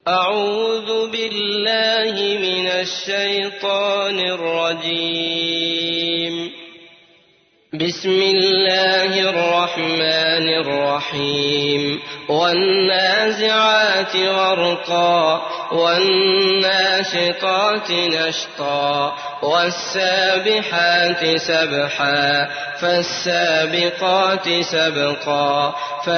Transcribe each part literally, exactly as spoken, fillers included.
أعوذ بالله من الشيطان الرجيم. بسم الله الرحمن الرحيم. والنازعات غرقا والناشطات نشطا والسابحات سبحا فالسابقات سبقا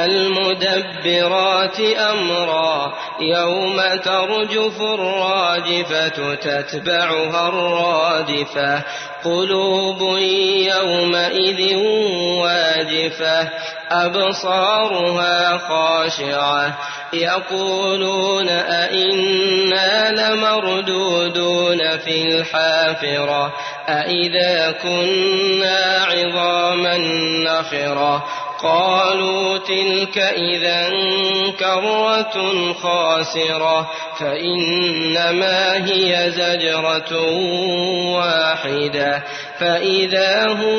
فالمدبرات أمرا يوم ترجف الراجفة تتبعها الرادفة قلوب يومئذ واجفة أبصارها خاشعة يقولون أئنا لمردودون في الحافرة أئذا كنا عظاما نخرة قالوا تلك إذا كرة خاسرة فإنما هي زجرة واحدة فإذا هم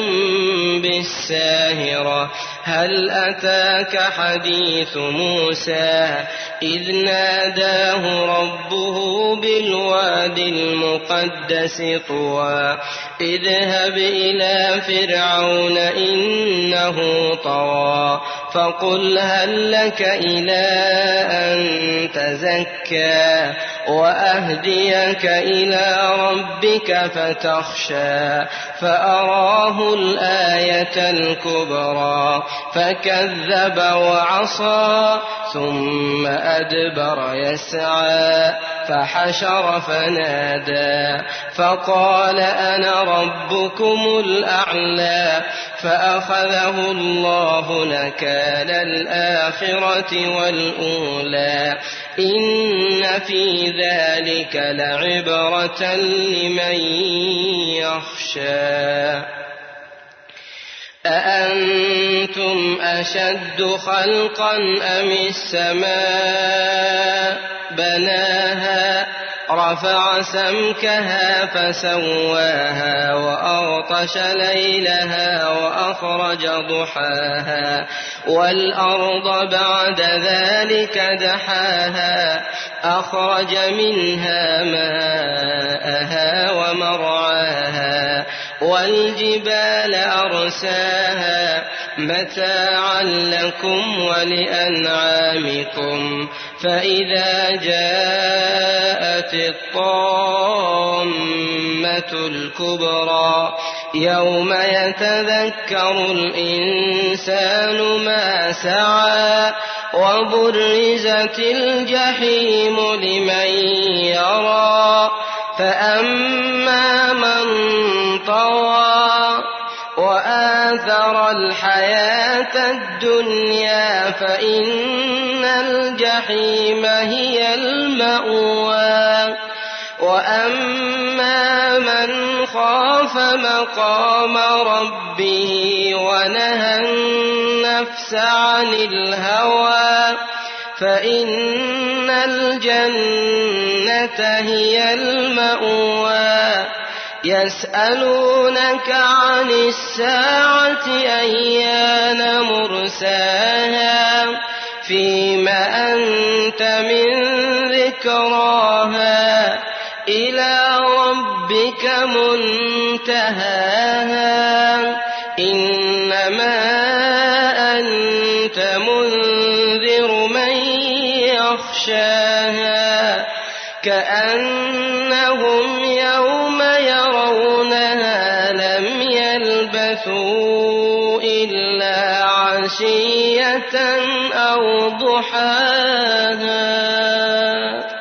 بالساهرة. هل أتاك حديث موسى إذ ناداه ربه بالواد المقدس طوى اذهب إلى فرعون إنه طغى فقل هل لك إلى أن تزكى وأهديك إلى ربك فتخشى فأراه الآية الكبرى فكذب وعصى ثم أدبر يسعى فحشر فنادى فقال أنا ربكم الأعلى فأخذه الله نكال الآخرة والأولى إن في ذلك لعبرة لمن يخشى. أأنتم أشد خلقا أم السماء بناها رفع سمكها فسواها وأغطش ليلها وأخرج ضحاها والأرض بعد ذلك دحاها أخرج منها ماءها ومرعاها والجبال أرساها متاعا لكم ولأنعامكم فإذا جاءت الطامة الكبرى يوم يتذكر الإنسان ما سعى وبرزت الجحيم لمن يرى فأما من طغى وآثر الحياة الدنيا فإن الجحيم هي المأوى وأما من خاف مقام ربه ونهى النفس عن الهوى فإن الجنة هي المأوى. يسألونك عن الساعة أيان مرساها فيما أنت من ذكراها إلى ربك منتهاها إنما أنت منذر من يخشاها كأنهم يوم يرونها لم يلبثوا إلا عشية أو ضحاها.